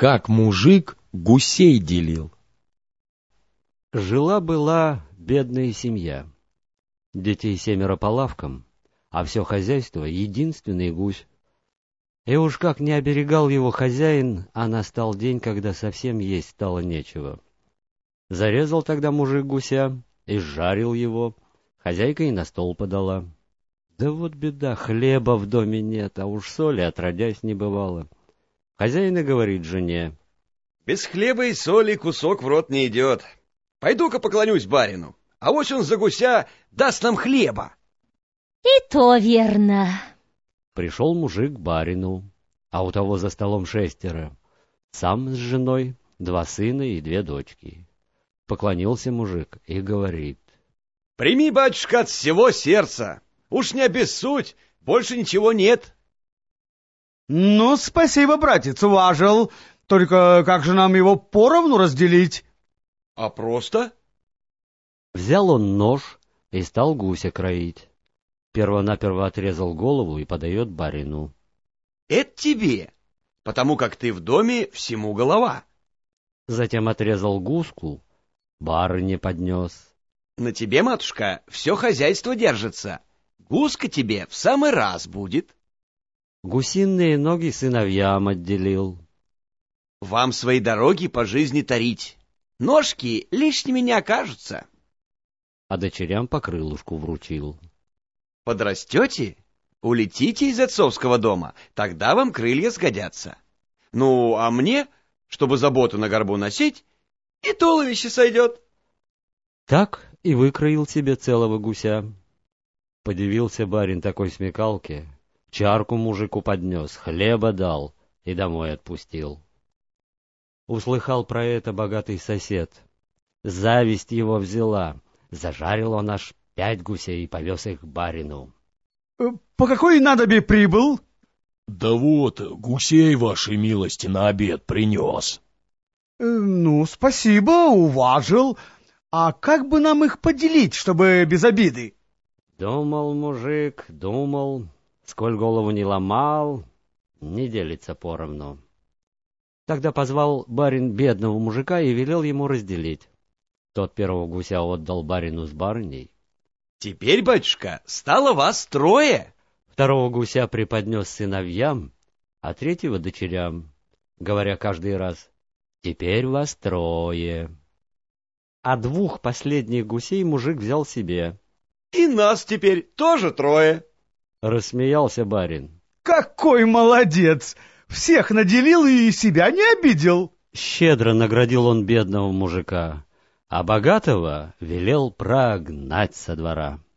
Как мужик гусей делил. Жила-была бедная семья. Детей 7 по лавкам, а все хозяйство — единственный гусь. И уж как не оберегал его хозяин, а настал день, когда совсем есть стало нечего. Зарезал тогда мужик гуся и сжарил его, хозяйка и на стол подала. Да вот беда, хлеба в доме нет, а уж соли отродясь не бывало. Хозяин и говорит жене: без хлеба и соли кусок в рот не идет. Пойду-ка поклонюсь барину, а вот он за гуся даст нам хлеба. И то верно. Пришел мужик к барину, а у того за столом 6, сам с женой, 2 сына и 2 дочки. Поклонился мужик и говорит: прими, батюшка, от всего сердца. Уж не обессудь, больше ничего нет. Ну, спасибо, братец, уважил. Только как же нам его поровну разделить? А просто? Взял он нож и стал гуся кроить. Первонаперво отрезал голову и подает барину. Это тебе, потому как ты в доме всему голова. Затем отрезал гуску, барыне поднес. На тебе, матушка, все хозяйство держится. Гуска тебе в самый раз будет. Гусиные ноги сыновьям отделил. Вам свои дороги по жизни тарить. Ножки лишними не окажутся. А дочерям по крылышку вручил. Подрастете, улетите из отцовского дома, тогда вам крылья сгодятся. Ну, а мне, чтобы заботу на горбу носить, и туловище сойдет. Так и выкроил себе целого гуся. Подивился барин такой смекалке, чарку мужику поднес, хлеба дал и домой отпустил. Услыхал про это богатый сосед. Зависть его взяла. Зажарил он аж 5 гусей и повез их к барину. По какой надобе прибыл? Да вот, гусей вашей милости на обед принес. Ну, спасибо, уважил. А как бы нам их поделить, чтобы без обиды? Думал мужик, думал, сколь голову не ломал, не делится поровну. Тогда позвал барин бедного мужика и велел ему разделить. Тот первого гуся отдал барину с барыней. Теперь, батюшка, стало вас 3. Второго гуся преподнес сыновьям, а 3 дочерям, говоря каждый раз: теперь вас 3. А 2 последних гусей мужик взял себе. И нас теперь тоже 3. Рассмеялся барин. Какой молодец! Всех наделил и себя не обидел. Щедро наградил он бедного мужика, а богатого велел прогнать со двора.